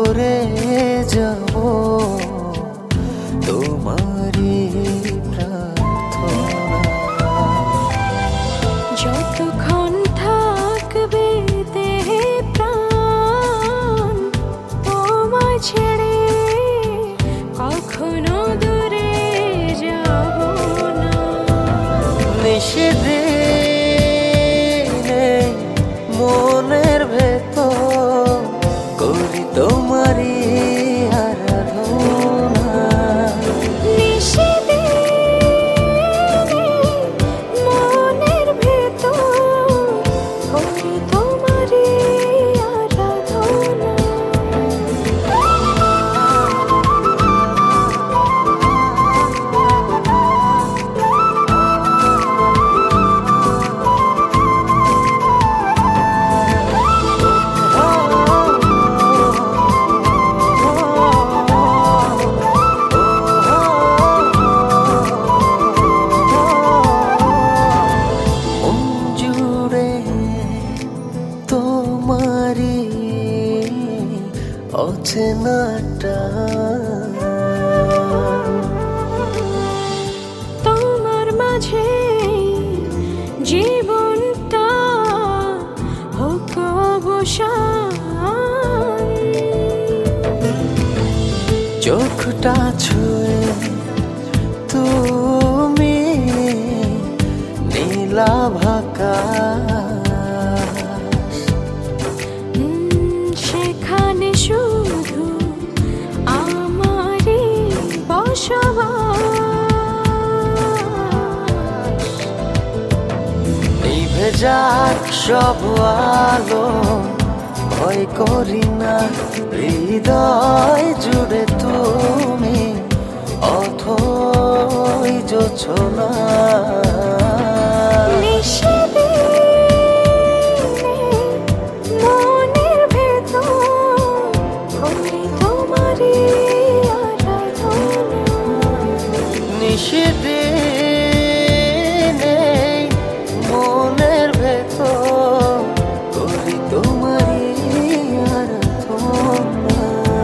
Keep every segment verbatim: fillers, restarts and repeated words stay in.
করে যাব তোমারই প্রার্থনা। যতক্ষণ থাকবে দেহে প্রাণ, তোমায় ছেড়ে কখনো দূরে যাব না। নিষেধে মনের ভেতর করি তোমারই আরাধনা। নিষেধে মনের ভেতর করি তোমারই আরাধনা। তোমারি অচেনাটা তোমার মাঝে জীবনটা হোক অবসান। চোখটা ছুঁয়ে তুমি নীলাভাকাশ, সেখানে শুধু আমারই বসবাস। নিভে যাক সব আলো, ভয় করি না, হৃদয় জুড়ে তুমি অথই জোছনা। নিষেধে মনের ভেতর করি তোমারই আরাধনা। নিষেধে মনের ভেতর করি তোমারই আরাধনা।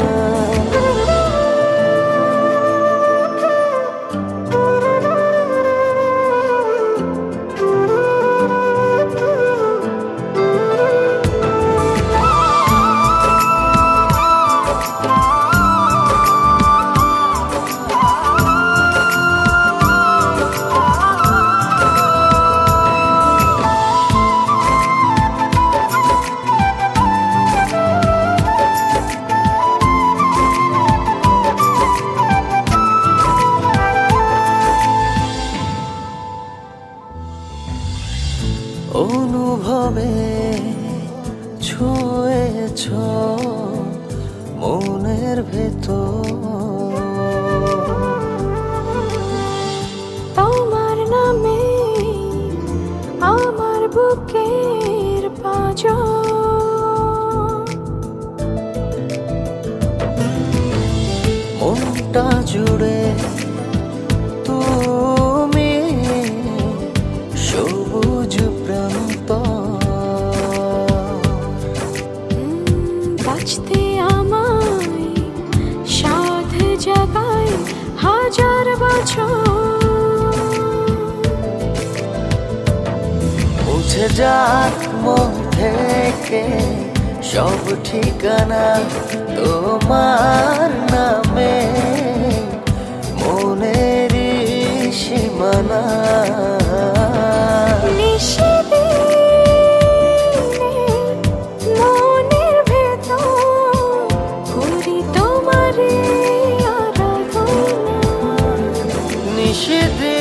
অনুভবে ছুঁয়েছ মনের ভেতর, তোমার নামে আমার বুকের পাঁজর। মনটা জুড়ে তুমি সবুজ প্রান্ত। বাঁচতে আমায় সাধ জাগায় হাজার বছর। মুছে যাক মন থেকে সব ঠিকানা তোমার নামে মনের সীমানা। নিষেধে মনের ভেতর করি তোমারই আরাধনা। নিষেধে